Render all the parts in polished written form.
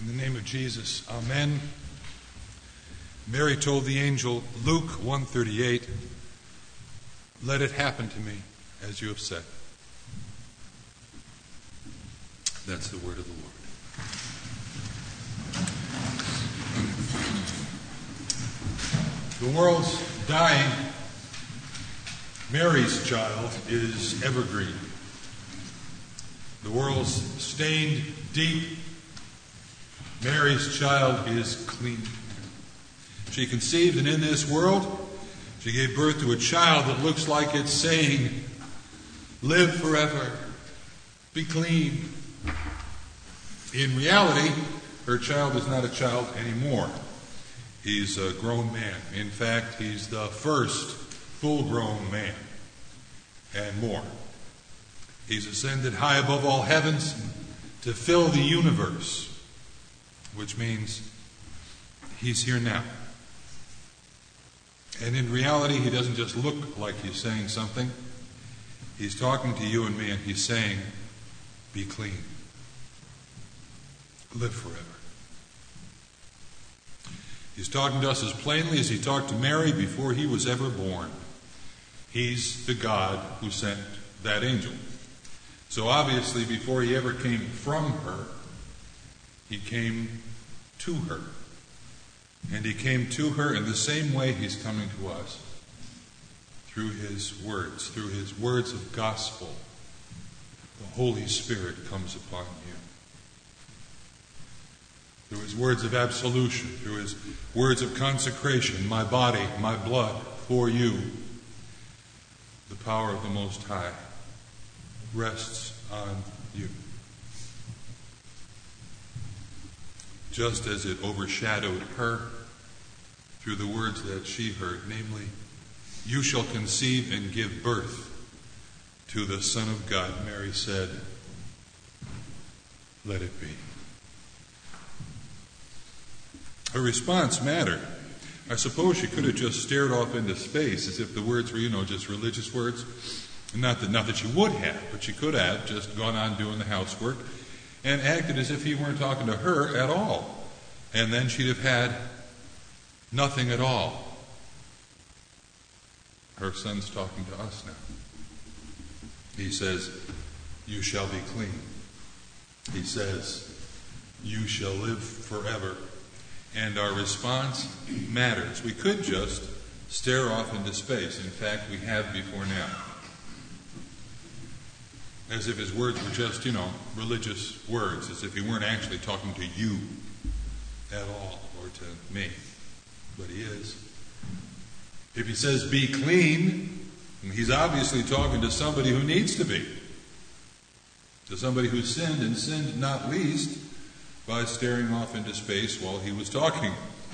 In the name of Jesus, amen. Mary told the angel, Luke 1:38, "Let it happen to me as you have said." That's the word of the Lord. The world's dying. Mary's child is evergreen. The world's stained deep. Mary's child is clean. She conceived, and in this world, she gave birth to a child that looks like it's saying, live forever, be clean. In reality, her child is not a child anymore. He's a grown man. In fact, he's the first full-grown man and more. He's ascended high above all heavens to fill the universe, which means he's here now. And in reality, he doesn't just look like he's saying something. He's talking to you and me, and he's saying, be clean. Live forever. He's talking to us as plainly as he talked to Mary before he was ever born. He's the God who sent that angel. So obviously, before he ever came from her, he came to her. And he came to her in the same way he's coming to us, through his words of gospel. The Holy Spirit comes upon you. Through his words of absolution, through his words of consecration, my body, my blood for you. The power of the Most High rests on you. Just as it overshadowed her through the words that she heard, namely, you shall conceive and give birth to the Son of God. Mary said, let it be. Her response mattered. I suppose she could have just stared off into space as if the words were, just religious words. Not that she would have, but she could have just gone on doing the housework and acted as if he weren't talking to her at all. And then she'd have had nothing at all. Her son's talking to us now. He says, you shall be clean. He says, you shall live forever. And our response matters. We could just stare off into space. In fact, we have before now. As if his words were just, religious words. As if he weren't actually talking to you at all, or to me. But he is. If he says, be clean, he's obviously talking to somebody who needs to be. To somebody who sinned, and sinned not least by staring off into space while he was talking.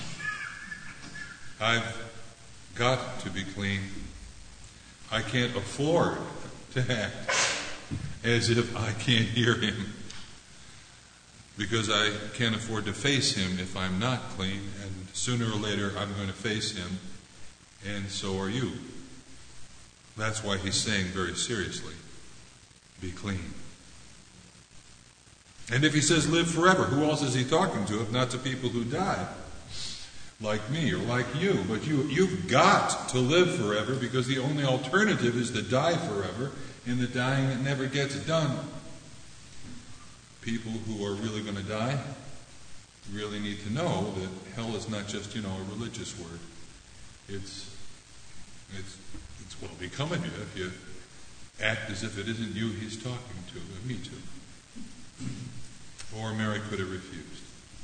I've got to be clean. I can't afford to act as if I can't hear him, because I can't afford to face him if I'm not clean, and sooner or later I'm going to face him, and so are you. That's why he's saying very seriously, be clean. And if he says live forever, who else is he talking to if not to people who die? Like me or like you. But you've got to live forever, because the only alternative is to die forever, and the dying that never gets done. People who are really going to die really need to know that hell is not just, a religious word. It's well becoming you if you act as if it isn't you he's talking to, but me too. Or Mary could have refused.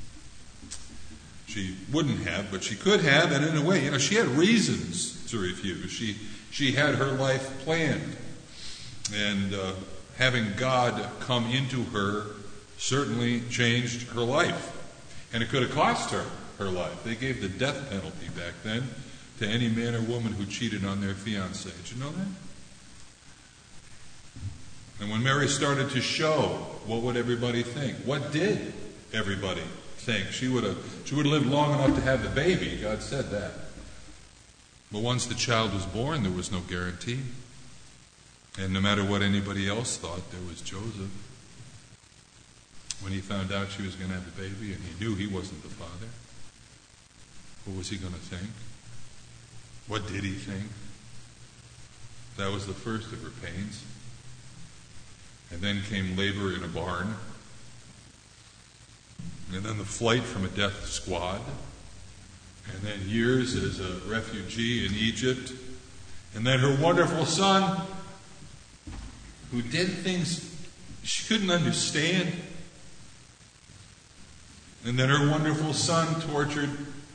She wouldn't have, but she could have, and in a way, she had reasons to refuse. She had her life planned. And having God come into her certainly changed her life. And it could have cost her life. They gave the death penalty back then to any man or woman who cheated on their fiancé. Did you know that? And when Mary started to show, what would everybody think? What did everybody think? She would have lived long enough to have the baby. God said that. But once the child was born, there was no guarantee. And no matter what anybody else thought, there was Joseph. when he found out she was going to have a baby and he knew he wasn't the father? What was he going to think? What did he think? That was the first of her pains. And then came labor in a barn. And then the flight from a death squad. And then years as a refugee in Egypt. And then her wonderful son, who did things she couldn't understand. And then her wonderful son tortured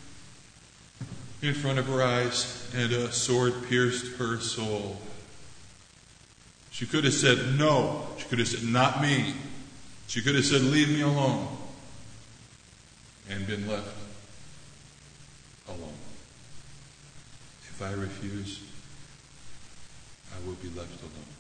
in front of her eyes, and a sword pierced her soul. She could have said no. She could have said, not me. She could have said, leave me alone. And been left alone. If I refuse, I will be left alone.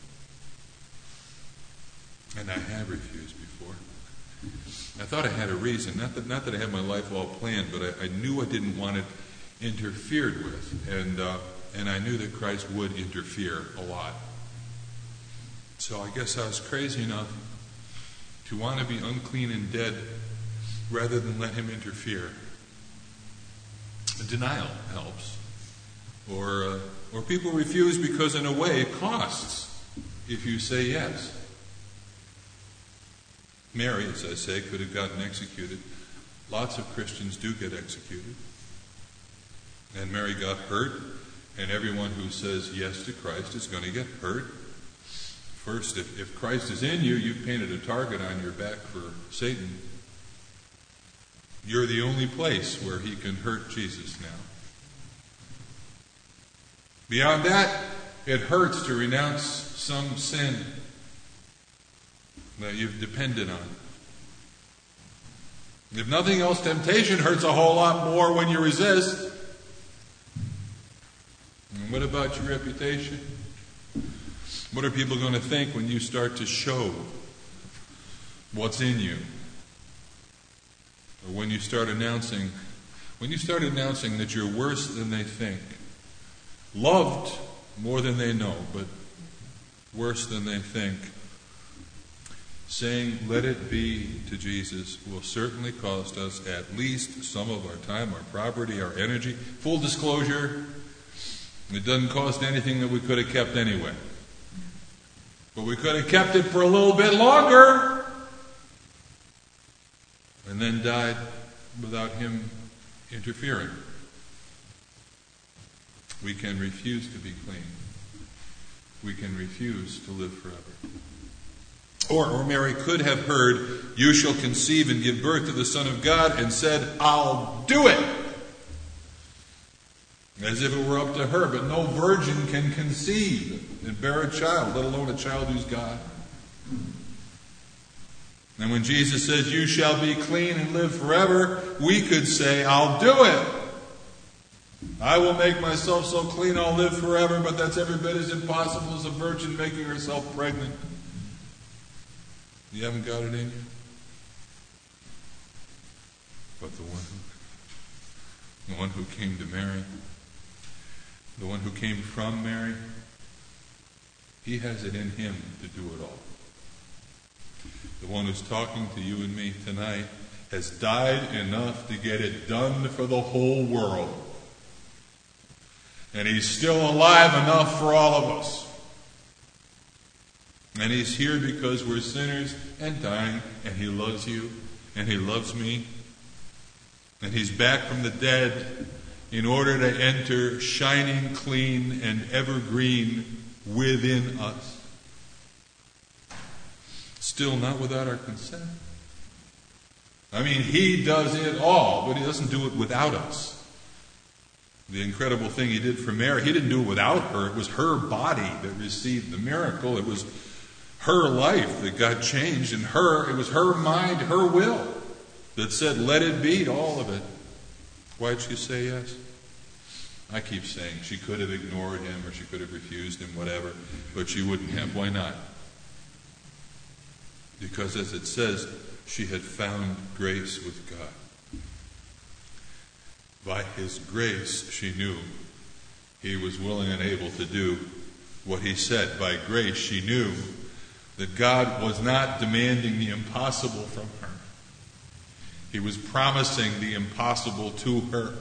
And I have refused before. I thought I had a reason. Not that I had my life all planned, but I knew I didn't want it interfered with. And I knew that Christ would interfere a lot. So I guess I was crazy enough to want to be unclean and dead rather than let him interfere. Denial helps. Or people refuse because in a way it costs if you say yes. Mary, as I say, could have gotten executed. Lots of Christians do get executed. And Mary got hurt, and everyone who says yes to Christ is going to get hurt. First, if Christ is in you, you've painted a target on your back for Satan. You're the only place where he can hurt Jesus now. Beyond that, it hurts to renounce some sin that you've depended on. If nothing else, temptation hurts a whole lot more when you resist. And what about your reputation? What are people going to think when you start to show what's in you? Or when you start announcing that you're worse than they think, loved more than they know, but worse than they think. Saying, let it be to Jesus will certainly cost us at least some of our time, our property, our energy. Full disclosure, it doesn't cost anything that we could have kept anyway. But we could have kept it for a little bit longer and then died without him interfering. We can refuse to be clean. We can refuse to live forever. Or Mary could have heard, you shall conceive and give birth to the Son of God, and said, I'll do it. As if it were up to her. But no virgin can conceive and bear a child, let alone a child who's God. And when Jesus says, you shall be clean and live forever, we could say, I'll do it. I will make myself so clean I'll live forever, but that's every bit as impossible as a virgin making herself pregnant. You haven't got it in you? But the one who came to Mary, the one who came from Mary, he has it in him to do it all. The one who's talking to you and me tonight has died enough to get it done for the whole world. And he's still alive enough for all of us. And he's here because we're sinners and dying, and he loves you, and he loves me. And he's back from the dead in order to enter shining, clean, and evergreen within us. Still not without our consent. I mean, he does it all, but he doesn't do it without us. The incredible thing he did for Mary, he didn't do it without her. It was her body that received the miracle. It was her life that got changed, and it was her mind, her will that said, let it be, all of it. Why'd she say yes? I keep saying she could have ignored him or she could have refused him, whatever, but she wouldn't have. Why not? Because as it says, she had found grace with God. By his grace, she knew he was willing and able to do what he said. By grace, she knew that God was not demanding the impossible from her. He was promising the impossible to her.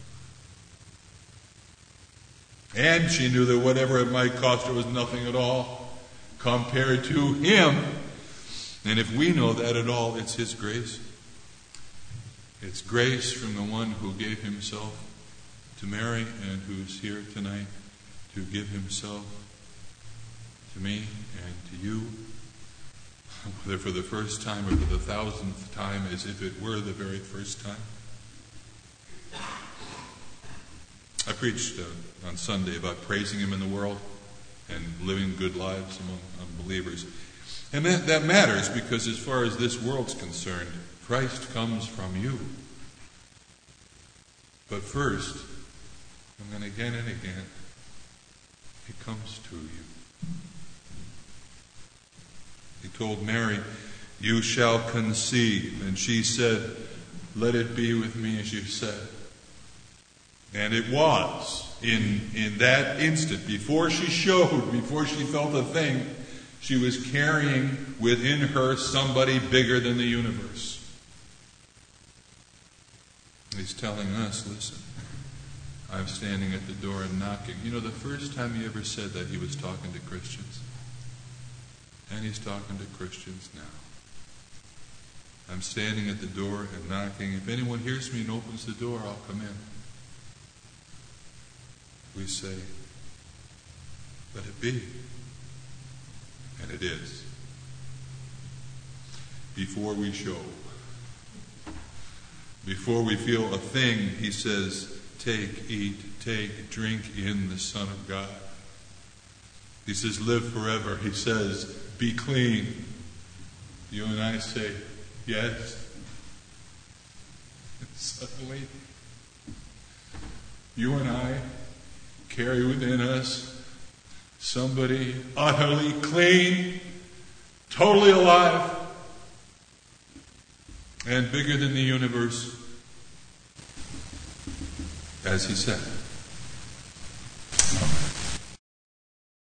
And she knew that whatever it might cost her was nothing at all compared to him. And if we know that at all, it's his grace. It's grace from the one who gave himself to Mary and who's here tonight to give himself to me and to you, whether for the first time or for the 1,000th time, as if it were the very first time. I preached on Sunday about praising him in the world and living good lives among unbelievers. And that matters because as far as this world's concerned, Christ comes from you. But first, and then again and again, he comes to you. He told Mary, "You shall conceive." And she said, "Let it be with me as you said." And it was in that instant, before she felt a thing, she was carrying within her somebody bigger than the universe. He's telling us, listen, I'm standing at the door and knocking. You know, the first time he ever said that, he was talking to Christians. And he's talking to Christians now. I'm standing at the door and knocking. If anyone hears me and opens the door, I'll come in. We say, let it be. And it is. Before we show, before we feel a thing, he says, take, eat, take, drink in the Son of God. He says, live forever. He says, be clean. You and I say, yes. And suddenly, you and I carry within us somebody utterly clean, totally alive, and bigger than the universe, as he said.